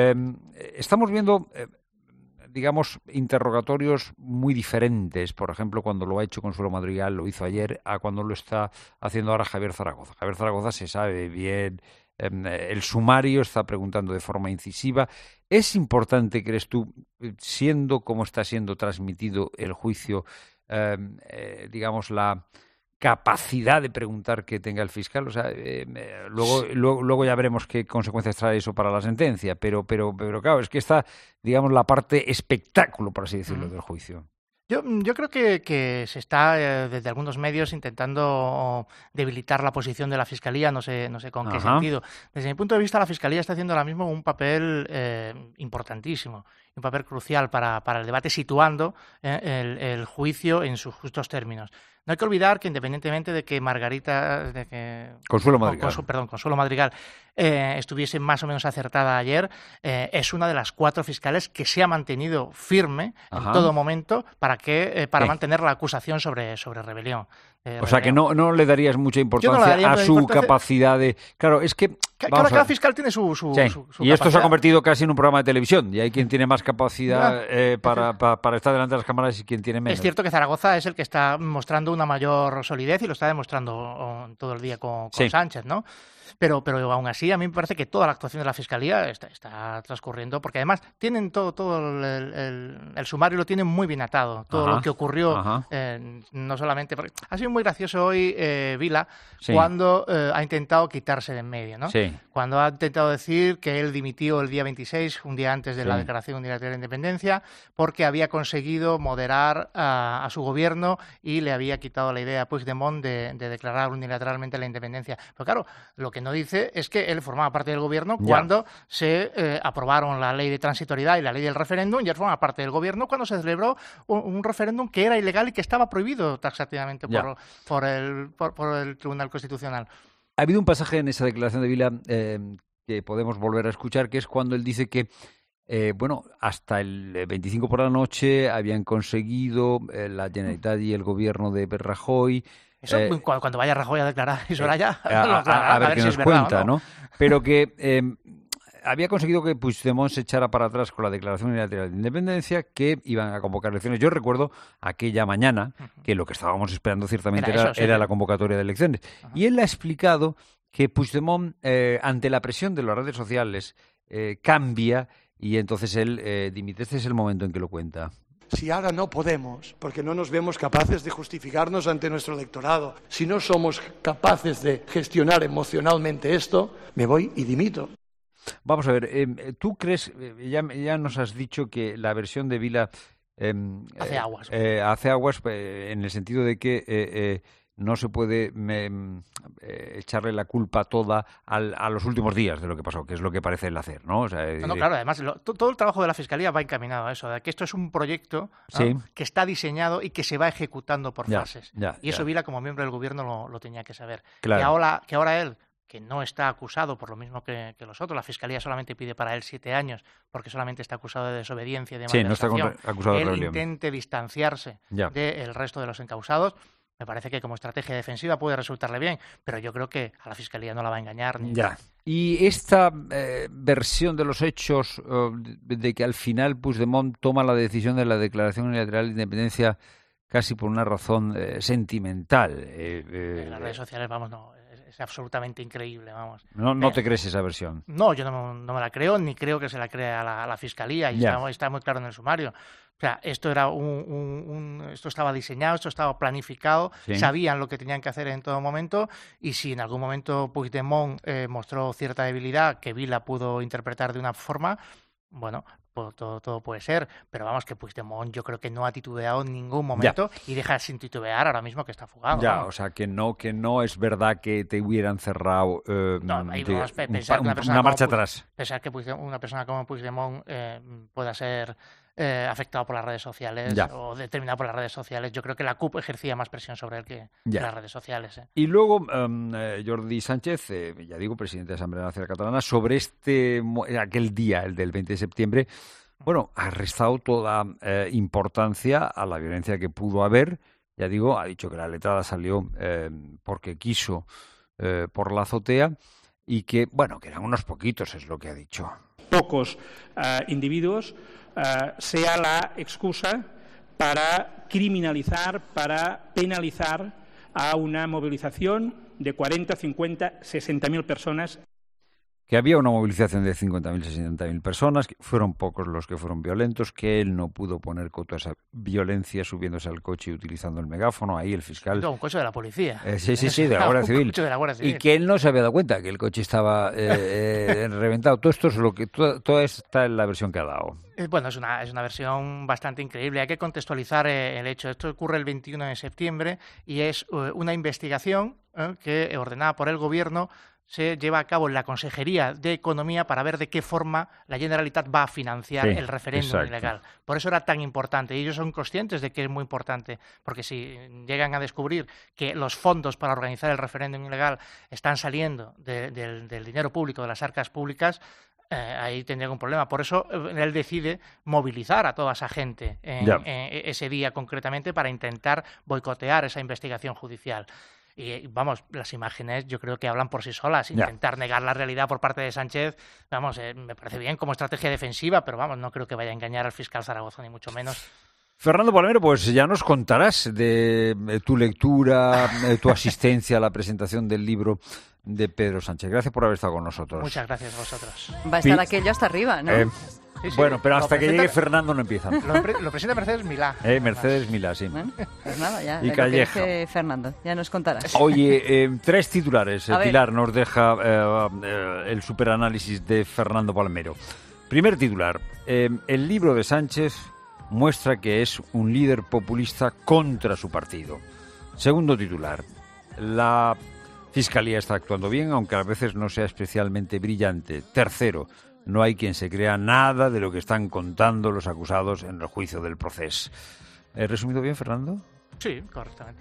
Estamos viendo digamos, interrogatorios muy diferentes. Por ejemplo, cuando lo ha hecho Consuelo Madrigal, lo hizo ayer, a cuando lo está haciendo ahora Javier Zaragoza. Javier Zaragoza se sabe bien el sumario, está preguntando de forma incisiva. ¿Es importante, crees tú, siendo como está siendo transmitido el juicio, digamos, la capacidad de preguntar que tenga el fiscal? O sea, luego ya veremos qué consecuencias trae eso para la sentencia, pero claro, es que está, digamos, la parte espectáculo, por así decirlo, del juicio. Yo creo que se está desde algunos medios intentando debilitar la posición de la Fiscalía, no sé con qué sentido. Desde mi punto de vista, la Fiscalía está haciendo ahora mismo un papel importantísimo, un papel crucial para el debate, situando el juicio en sus justos términos. No hay que olvidar que, independientemente de que Consuelo Madrigal estuviese más o menos acertada ayer, es una de las 4 fiscales que se ha mantenido firme en todo momento para mantener la acusación sobre rebelión. O sea, que no le darías mucha importancia a su capacidad de... Claro, es que... Cada fiscal tiene su y esto se ha convertido casi en un programa de televisión, y hay quien tiene más capacidad para estar delante de las cámaras y quien tiene menos. Es cierto que Zaragoza es el que está mostrando una mayor solidez y lo está demostrando todo el día con Sánchez, ¿no? Pero aún así, a mí me parece que toda la actuación de la Fiscalía está transcurriendo, porque además tienen todo el sumario, lo tienen muy bien atado, todo lo que ocurrió, no solamente... Porque ha sido muy gracioso hoy Vila cuando ha intentado quitarse de en medio, ¿no? Sí. Cuando ha intentado decir que él dimitió el día 26, un día antes de la Declaración Unilateral de Independencia, porque había conseguido moderar a su gobierno y le había quitado la idea a Puigdemont de declarar unilateralmente la independencia. Pero claro, lo que no dice es que él formaba parte del gobierno cuando se aprobaron la ley de transitoriedad y la ley del referéndum, y él formaba parte del gobierno cuando se celebró un referéndum que era ilegal y que estaba prohibido taxativamente por el Tribunal Constitucional. Ha habido un pasaje en esa declaración de Vila que podemos volver a escuchar, que es cuando él dice que hasta el 25 por la noche habían conseguido la Generalitat y el gobierno de Rajoy. Eso, cuando vaya Rajoy a declarar, eso era ya. A ver qué nos cuenta, ¿no? Pero que había conseguido que Puigdemont se echara para atrás con la Declaración Unilateral de Independencia, que iban a convocar elecciones. Yo recuerdo aquella mañana que lo que estábamos esperando ciertamente era la convocatoria de elecciones. Y él ha explicado que Puigdemont, ante la presión de las redes sociales, cambia y entonces él dimite. Este es el momento en que lo cuenta. Si ahora no podemos, porque no nos vemos capaces de justificarnos ante nuestro electorado, si no somos capaces de gestionar emocionalmente esto, me voy y dimito. Vamos a ver, ¿tú crees, ya nos has dicho que la versión de Vila hace aguas en el sentido de que no se puede echarle la culpa toda a los últimos días de lo que pasó, que es lo que parece él hacer, ¿no? O sea, no, claro, además todo el trabajo de la Fiscalía va encaminado a eso, de que esto es un proyecto que está diseñado y que se va ejecutando por fases. Y eso Vila, como miembro del gobierno, lo tenía que saber. Claro. Que ahora él, que no está acusado por lo mismo que los otros, la Fiscalía solamente pide para él 7 años, porque solamente está acusado de desobediencia y de malversación. No está acusado de rebelión. Él intente distanciarse del resto de los encausados. Me parece que como estrategia defensiva puede resultarle bien, pero yo creo que a la Fiscalía no la va a engañar. Y esta versión de los hechos de que al final Puigdemont toma la decisión de la declaración unilateral de independencia casi por una razón sentimental. En las redes sociales, es absolutamente increíble, vamos. ¿No te crees esa versión? No, yo no me la creo, ni creo que se la crea la Fiscalía, y está muy claro en el sumario. O sea, esto era esto estaba diseñado, esto estaba planificado, sabían lo que tenían que hacer en todo momento, y si en algún momento Puigdemont mostró cierta debilidad que Vila pudo interpretar de una forma, bueno, pues todo puede ser, pero vamos, que Puigdemont yo creo que no ha titubeado en ningún momento y deja sin titubear ahora mismo que está fugado. O sea, que no es verdad que te hubieran cerrado una marcha atrás. Pensar que una persona como Puigdemont pueda ser afectado por las redes sociales o determinado por las redes sociales. Yo creo que la CUP ejercía más presión sobre él que las redes sociales. Y luego Jordi Sánchez, ya digo, presidente de la Asamblea Nacional Catalana, sobre aquel día, el del 20 de septiembre, bueno, ha restado toda importancia a la violencia que pudo haber. Ya digo, ha dicho que la letrada salió porque quiso por la azotea y que, bueno, que eran unos poquitos, es lo que ha dicho. Pocos individuos sea la excusa para criminalizar, para penalizar a una movilización de 40, 50, 60.000 personas. Que había una movilización de 50.000, 60.000 personas, que fueron pocos los que fueron violentos, que él no pudo poner coto a esa violencia subiendo-se al coche y utilizando el megáfono. Ahí el fiscal... Un coche de la policía. Sí, de la Guardia Civil. Y que él no se había dado cuenta que el coche estaba reventado. Todo esto es toda esta es la versión que ha dado. Bueno, es una versión bastante increíble. Hay que contextualizar el hecho. Esto ocurre el 21 de septiembre y es una investigación que, ordenada por el Gobierno, se lleva a cabo en la Consejería de Economía para ver de qué forma la Generalitat va a financiar el referéndum ilegal. Por eso era tan importante. Y ellos son conscientes de que es muy importante, porque si llegan a descubrir que los fondos para organizar el referéndum ilegal están saliendo del dinero público, de las arcas públicas, ahí tendría un problema. Por eso él decide movilizar a toda esa gente ese día concretamente para intentar boicotear esa investigación judicial. Y vamos, las imágenes yo creo que hablan por sí solas. Intentar negar la realidad por parte de Sánchez, vamos, me parece bien como estrategia defensiva, pero vamos, no creo que vaya a engañar al fiscal Zaragoza, ni mucho menos. Fernando Palmero, pues ya nos contarás de tu lectura, tu asistencia a la presentación del libro de Pedro Sánchez. Gracias por haber estado con nosotros. Muchas gracias a vosotros. Va a estar aquello hasta arriba, ¿no? Sí, bueno, pero hasta que llegue Fernando no empieza. Lo presenta Mercedes Milá. Mercedes Milá, sí. Bueno, pues nada, ya. Y Calleja. Fernando, ya nos contarás. Oye, 3 titulares. Pilar nos deja el superanálisis de Fernando Palmero. Primer titular. El libro de Sánchez muestra que es un líder populista contra su partido. Segundo titular. La Fiscalía está actuando bien, aunque a veces no sea especialmente brillante. Tercero. No hay quien se crea nada de lo que están contando los acusados en el juicio del proceso. ¿He resumido bien, Fernando? Sí, correctamente.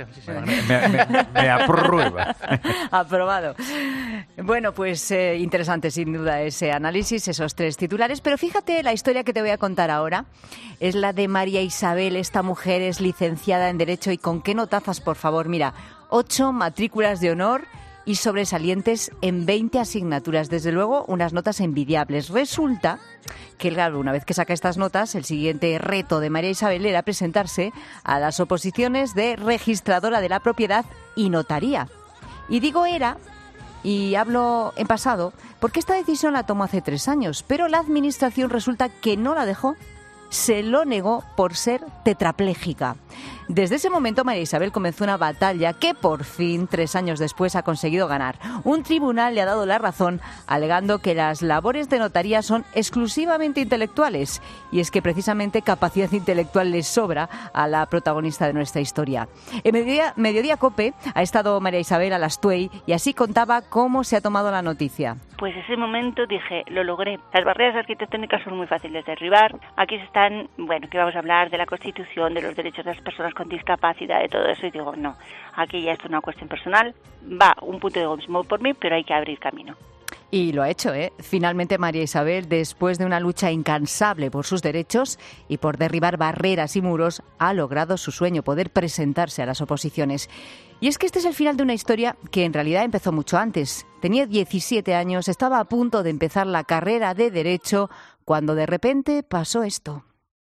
Me aprueba. Aprobado. Bueno, pues interesante sin duda ese análisis, esos 3 titulares. Pero fíjate, la historia que te voy a contar ahora es la de María Isabel. Esta mujer es licenciada en Derecho y ¿con qué notazas, por favor? Mira, 8 matrículas de honor y sobresalientes en 20 asignaturas. Desde luego, unas notas envidiables. Resulta que, claro, una vez que saca estas notas, el siguiente reto de María Isabel era presentarse a las oposiciones de registradora de la propiedad y notaría. Y digo era Y hablo en pasado porque esta decisión la tomó hace 3 años, pero la administración resulta que no la dejó. Se lo negó por ser tetrapléjica. Desde ese momento María Isabel comenzó una batalla que por fin 3 años después ha conseguido ganar. Un tribunal le ha dado la razón alegando que las labores de notaría son exclusivamente intelectuales, y es que precisamente capacidad intelectual le sobra a la protagonista de nuestra historia. En Mediodía COPE ha estado María Isabel Alastuey y así contaba cómo se ha tomado la noticia. Pues en ese momento dije, lo logré. Las barreras arquitectónicas son muy fáciles de derribar. Aquí están, que vamos a hablar de la Constitución, de los derechos de las personas con discapacidad, de todo eso. Y digo, no, aquí ya esto es una cuestión personal. Va un punto de egoísmo por mí, pero hay que abrir camino. Y lo ha hecho, ¿eh? Finalmente María Isabel, después de una lucha incansable por sus derechos y por derribar barreras y muros, ha logrado su sueño, poder presentarse a las oposiciones. Y es que este es el final de una historia que en realidad empezó mucho antes. Tenía 17 años, estaba a punto de empezar la carrera de Derecho, cuando de repente pasó esto.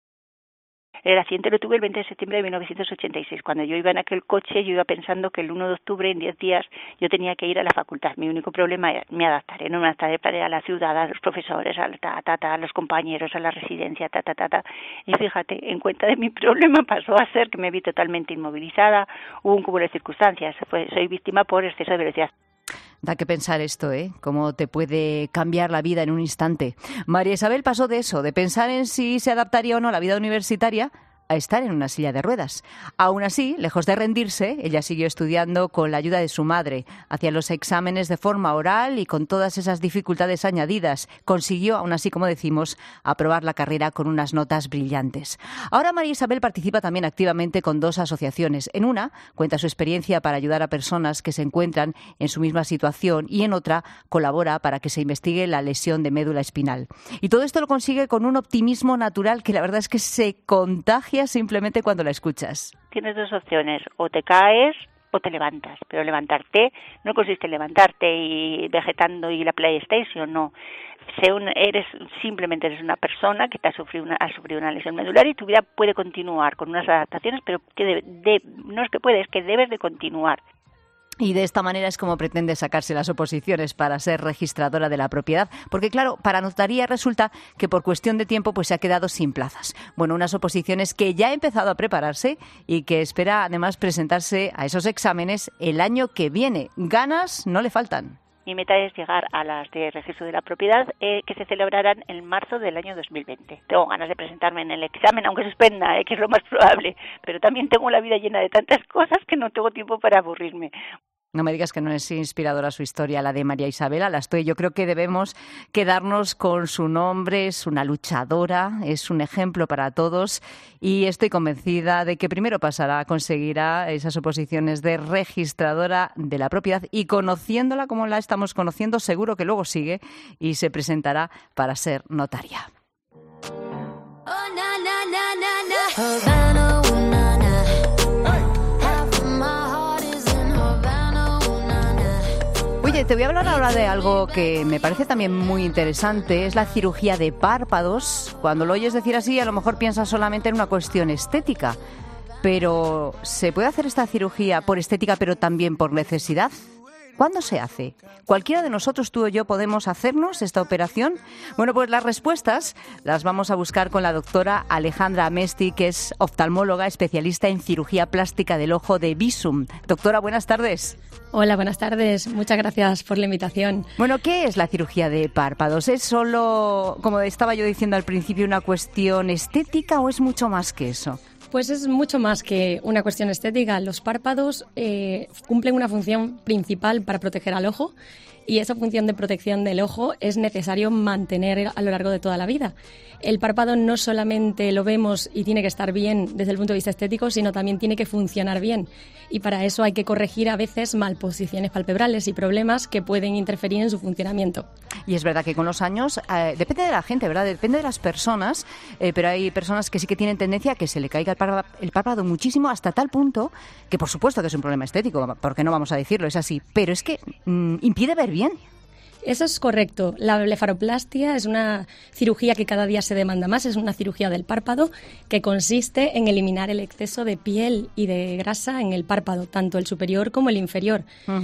El accidente lo tuve el 20 de septiembre de 1986. Cuando yo iba en aquel coche, yo iba pensando que el 1 de octubre, en 10 días, yo tenía que ir a la facultad. Mi único problema era, me adaptaré, no me adaptaré a la ciudad, a los profesores, a los compañeros, a la residencia, Y fíjate, en cuenta de mi problema pasó a ser que me vi totalmente inmovilizada, hubo un cúmulo de circunstancias, soy víctima por exceso de velocidad. Da que pensar esto, ¿eh? Cómo te puede cambiar la vida en un instante. María Isabel pasó de eso, de pensar en si se adaptaría o no a la vida universitaria, a estar en una silla de ruedas. Aún así, lejos de rendirse, ella siguió estudiando con la ayuda de su madre. Hacía los exámenes de forma oral y con todas esas dificultades añadidas. Consiguió, aún así, como decimos, aprobar la carrera con unas notas brillantes. Ahora María Isabel participa también activamente con 2 asociaciones. En una, cuenta su experiencia para ayudar a personas que se encuentran en su misma situación, y en otra, colabora para que se investigue la lesión de médula espinal. Y todo esto lo consigue con un optimismo natural que la verdad es que se contagia simplemente cuando la escuchas. Tienes 2 opciones, o te caes o te levantas, pero levantarte no consiste en levantarte y vegetando y la PlayStation, no. Eres una persona que ha sufrido una lesión medular y tu vida puede continuar con unas adaptaciones, pero que no es que puede, es que debes de continuar. Y de esta manera es como pretende sacarse las oposiciones para ser registradora de la propiedad. Porque, claro, para notaría resulta que por cuestión de tiempo pues se ha quedado sin plazas. Bueno, unas oposiciones que ya ha empezado a prepararse y que espera además presentarse a esos exámenes el año que viene. Ganas no le faltan. Mi meta es llegar a las de registro de la propiedad que se celebrarán en marzo del año 2020. Tengo ganas de presentarme en el examen, aunque suspenda, que es lo más probable. Pero también tengo la vida llena de tantas cosas que no tengo tiempo para aburrirme. No me digas que no es inspiradora su historia, la de María Isabel Alastuey. Yo creo que debemos quedarnos con su nombre. Es una luchadora, es un ejemplo para todos y estoy convencida de que primero conseguirá esas oposiciones de registradora de la propiedad y conociéndola como la estamos conociendo, seguro que luego sigue y se presentará para ser notaria. Oye, te voy a hablar ahora de algo que me parece también muy interesante, es la cirugía de párpados. Cuando lo oyes decir así, a lo mejor piensas solamente en una cuestión estética, pero ¿se puede hacer esta cirugía por estética pero también por necesidad? ¿Cuándo se hace? ¿Cualquiera de nosotros, tú o yo, podemos hacernos esta operación? Bueno, pues las respuestas las vamos a buscar con la doctora Alejandra Amesti, que es oftalmóloga especialista en cirugía plástica del ojo de Visum. Doctora, buenas tardes. Hola, buenas tardes. Muchas gracias por la invitación. Bueno, ¿qué es la cirugía de párpados? ¿Es solo, como estaba yo diciendo al principio, una cuestión estética o es mucho más que eso? Pues es mucho más que una cuestión estética. Los párpados cumplen una función principal para proteger al ojo y esa función de protección del ojo es necesario mantener a lo largo de toda la vida. El párpado no solamente lo vemos y tiene que estar bien desde el punto de vista estético, sino también tiene que funcionar bien. Y para eso hay que corregir a veces malposiciones palpebrales y problemas que pueden interferir en su funcionamiento. Y es verdad que con los años, depende de la gente, ¿verdad? Depende de las personas, pero hay personas que sí que tienen tendencia a que se le caiga el párpado muchísimo hasta tal punto que por supuesto que es un problema estético, porque no vamos a decirlo, es así, pero es que impide ver bien. Eso es correcto. La blefaroplastia es una cirugía que cada día se demanda más. Es una cirugía del párpado que consiste en eliminar el exceso de piel y de grasa en el párpado, tanto el superior como el inferior.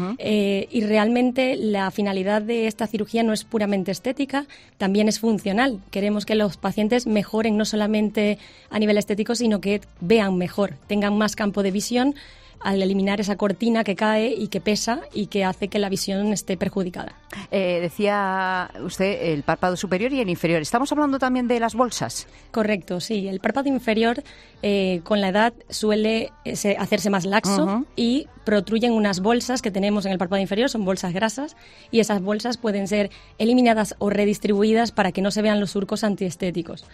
Y realmente la finalidad de esta cirugía no es puramente estética, también es funcional. Queremos que los pacientes mejoren no solamente a nivel estético, sino que vean mejor, tengan más campo de visión al eliminar esa cortina que cae y que pesa y que hace que la visión esté perjudicada. Decía usted el párpado superior y el inferior. ¿Estamos hablando también de las bolsas? Correcto, sí. El párpado inferior con la edad suele hacerse más laxo y protruyen unas bolsas que tenemos en el párpado inferior, son bolsas grasas, y esas bolsas pueden ser eliminadas o redistribuidas para que no se vean los surcos antiestéticos.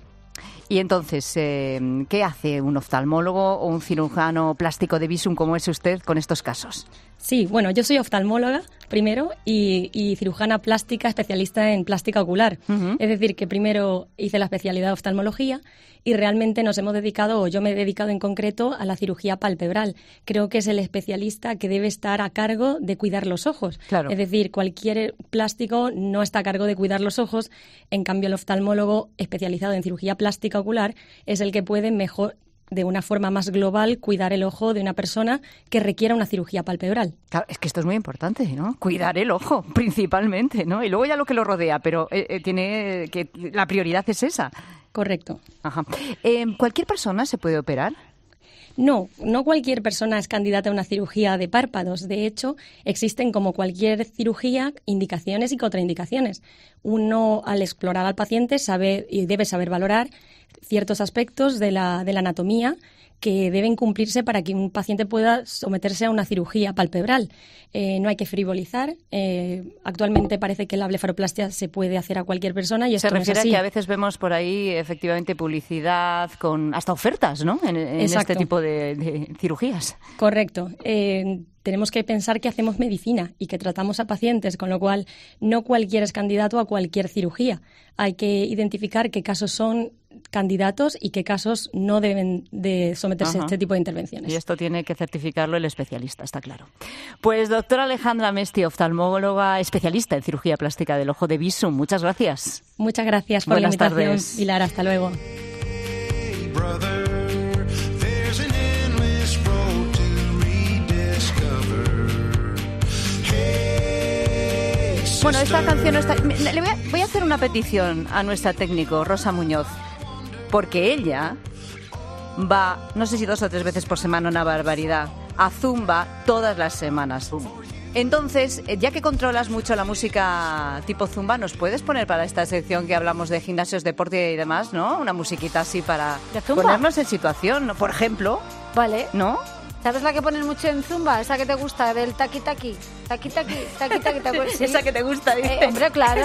Y entonces, ¿qué hace un oftalmólogo o un cirujano plástico de Visum como es usted con estos casos? Sí, bueno, yo soy oftalmóloga primero y cirujana plástica especialista en plástica ocular. Es decir, que primero hice la especialidad de oftalmología y realmente nos hemos dedicado, o yo me he dedicado en concreto, a la cirugía palpebral. Creo que es el especialista que debe estar a cargo de cuidar los ojos. Claro. Es decir, cualquier plástico no está a cargo de cuidar los ojos. En cambio, el oftalmólogo especializado en cirugía plástica ocular es el que puede mejor, de una forma más global, cuidar el ojo de una persona que requiera una cirugía palpebral. Claro, es que esto es muy importante, ¿no? Cuidar el ojo, principalmente, ¿no? Y luego ya lo que lo rodea, pero tiene que la prioridad es esa. Correcto. Ajá. ¿Cualquier persona se puede operar? No cualquier persona es candidata a una cirugía de párpados. De hecho, existen, como cualquier cirugía, indicaciones y contraindicaciones. Uno, al explorar al paciente, sabe y debe saber valorar ciertos aspectos de la anatomía que deben cumplirse para que un paciente pueda someterse a una cirugía palpebral. No hay que frivolizar. Actualmente parece que la blefaroplastia se puede hacer a cualquier persona y esto se refiere no es así. A que a veces vemos por ahí efectivamente publicidad con hasta ofertas, ¿no? En este tipo de cirugías. Correcto. Tenemos que pensar que hacemos medicina y que tratamos a pacientes, con lo cual no cualquiera es candidato a cualquier cirugía. Hay que identificar qué casos son candidatos y qué casos no deben de someterse a este tipo de intervenciones. Y esto tiene que certificarlo el especialista, está claro. Pues doctora Alejandra Mesti, oftalmóloga especialista en cirugía plástica del ojo de Visum, muchas gracias. Muchas gracias por la invitación, tardes. Pilar, hasta luego. Bueno, esta canción no está... Voy a hacer una petición a nuestra técnico, Rosa Muñoz, porque ella va, no sé si 2 o 3 veces por semana, una barbaridad, a Zumba todas las semanas. Entonces, ya que controlas mucho la música tipo Zumba, ¿nos puedes poner para esta sección que hablamos de gimnasios, deporte y demás, ¿no? Una musiquita así para ponernos en situación, ¿no? Por ejemplo. Vale. ¿No? ¿Sabes la que ponen mucho en Zumba? Esa que te gusta, del taqui-taqui. Taqui-taqui, taqui-taqui, ¿sí? Esa que te gusta, dice. Hombre, claro.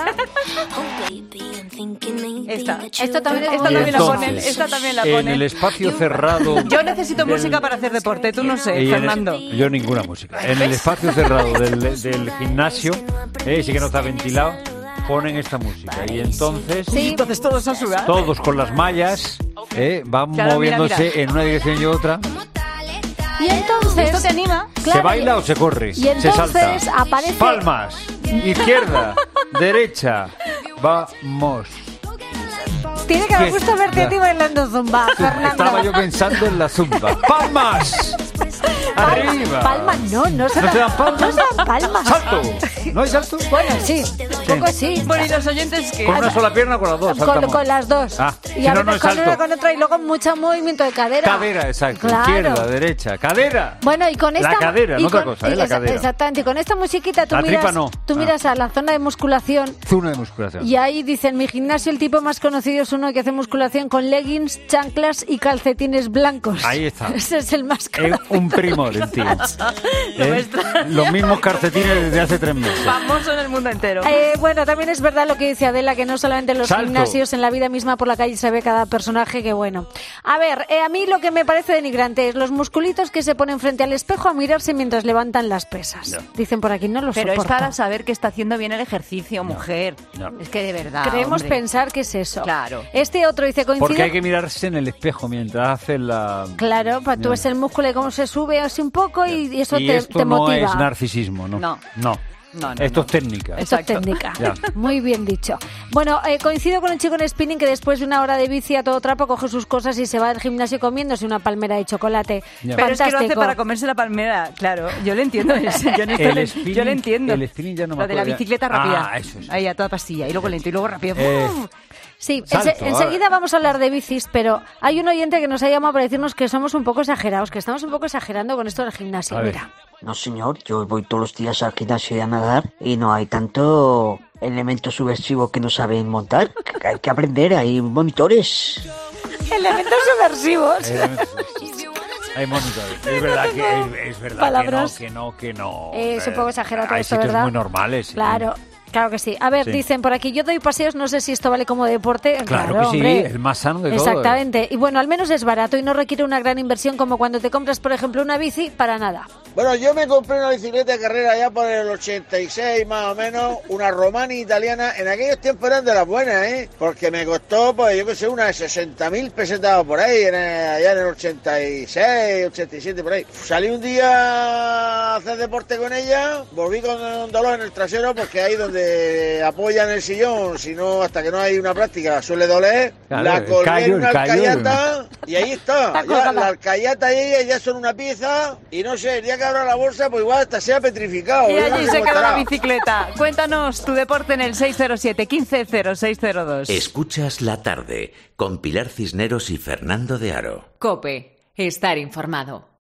Esta también la ponen. Esta también la ponen. En el espacio cerrado... Yo necesito música para hacer deporte, tú no sé, Fernando. Yo ninguna música. En el espacio cerrado del gimnasio, sí que no está ventilado, ponen esta música. Y entonces... Sí, entonces todos a sudar. Todos con las mallas, van moviéndose mira. en una dirección y otra. Y entonces... ¿Esto te anima? Claro. ¿Se baila o se corre? Y entonces se salta. aparece... Palmas, izquierda, derecha, vamos. Tiene que haber gusto verte a ti bailando Zumba, Fernando. Estaba yo pensando en la Zumba. ¡Palmas! ¡Arriba! Palmas no se dan palmas. No se dan palmas. ¡Salto! ¿No hay salto? Bueno, sí, un poco sí. Bueno, ¿y los oyentes qué? ¿Con una sola pierna o con las dos? Con las dos. Y si a veces con una con otra y luego mucho movimiento de cadera. Cadera, exacto. Claro. Izquierda, derecha, cadera. Bueno, y con esta... La cadera, no otra cosa, la cadera. Exactamente, y con esta musiquita tú miras a la zona de musculación. Zona de musculación. Y ahí dicen, mi gimnasio el tipo más conocido es uno que hace musculación con leggings, chanclas y calcetines blancos. Ahí está. Ese es el más conocido. Un primor en ti. Los mismos calcetines desde hace 3 meses. Famoso en el mundo entero. Bueno, también es verdad lo que dice Adela, que no solamente en los gimnasios, en la vida misma por la calle se ve cada personaje, que bueno. A ver, a mí lo que me parece denigrante es los musculitos que se ponen frente al espejo a mirarse mientras levantan las pesas. No. Dicen por aquí, no lo soporto. Pero es para saber que está haciendo bien el ejercicio, mujer. No. Es que de verdad, Creemos pensar que es eso. Claro. Este otro dice, coincide... Porque hay que mirarse en el espejo mientras hace la... Claro, para tú ves el músculo y cómo se sube así un poco y eso y te esto motiva. No es narcisismo, ¿no? No. Esto es técnica. Esto es técnica. Ya. Muy bien dicho. Bueno, coincido con el chico en spinning que después de una hora de bici a todo trapo coge sus cosas y se va al gimnasio comiéndose una palmera de chocolate. Ya. Pero es que lo hace para comerse la palmera, claro. Yo le entiendo eso. Yo le entiendo. El spinning ya no me Lo de la acuerdo. bicicleta rápida. Eso es. Ahí a toda pastilla. Y luego lento y luego rápido. Sí, Salto, enseguida vamos a hablar de bicis, pero hay un oyente que nos ha llamado para decirnos que somos un poco exagerados, que estamos un poco exagerando con esto del gimnasio. Mira. No, señor, yo voy todos los días al gimnasio a nadar y no hay tanto elemento subversivo que no saben montar. Que hay que aprender, hay monitores. Elementos subversivos. Hay monitores. Es verdad es verdad Palabras. que no. Es un poco exagerado todo Hay esto, sitios ¿verdad? muy normales. Claro. Claro que sí. A ver, Sí. dicen por aquí, yo doy paseos, no sé si esto vale como deporte. Claro que sí, hombre. el más sano de todos. Exactamente. Y bueno, al menos es barato y no requiere una gran inversión como cuando te compras, por ejemplo, una bici para nada. Bueno, yo me compré una bicicleta de carrera ya por el 86 más o menos, una Romani italiana. En aquellos tiempos eran de las buenas, ¿eh? Porque me costó, pues yo que sé, unas 60.000 pesetas por ahí, allá en el 86, 87 por ahí. Salí un día a hacer deporte con ella, volví con un dolor en el trasero porque ahí donde apoyan el sillón, si no, hasta que no hay una práctica, suele doler. Claro, La el colgué callo, en una el callo. alcayata y ahí está. Ya, la alcayata y ella ya son una pieza y no sé, el día que abra la bolsa, pues igual hasta se ha petrificado. Y Yo no allí sé se cómo queda la estará. bicicleta. Cuéntanos tu deporte en el 607 15 0602. Escuchas la tarde con Pilar Cisneros y Fernando de Aro. COPE. Estar informado.